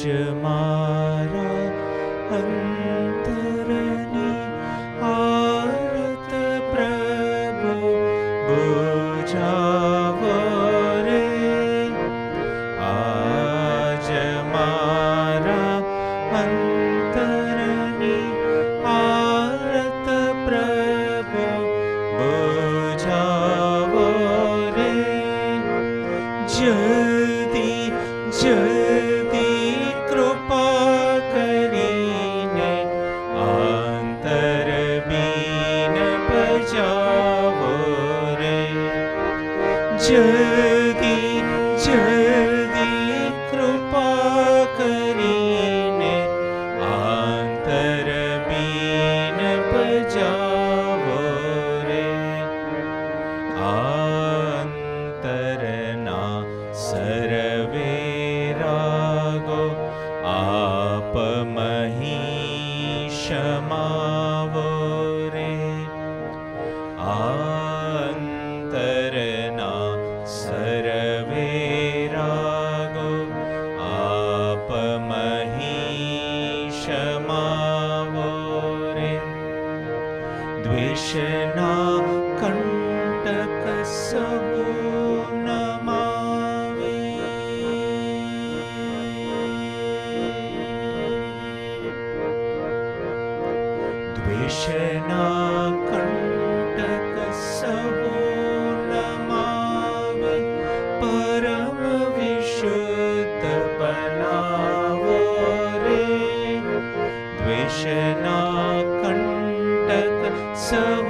મારા અંતરની આરત પ્રભુ બુજાવો રે. આજ મારા અંતરની આરત પ્રભુ બુજાવો રે. જલ્દી જલ્દી કૃપા કરીને આંતર બીન બજાવો રે. જલ્દી જલ્દી કૃપા કરીને આંતર બીન બજાવો રે. આંતરના સર્વે રાગો આપ મહી શમાવો રે. આંતરના સર્વે રાગો આપ મહી શમાવો રે. દ્વેષના કંટક સહુ નમાવે. દ્વેષના કંટક સહુ નમાવે. પરમ વિશુદ્ધ બનાવો રે. દ્વેષના કંટક સહુ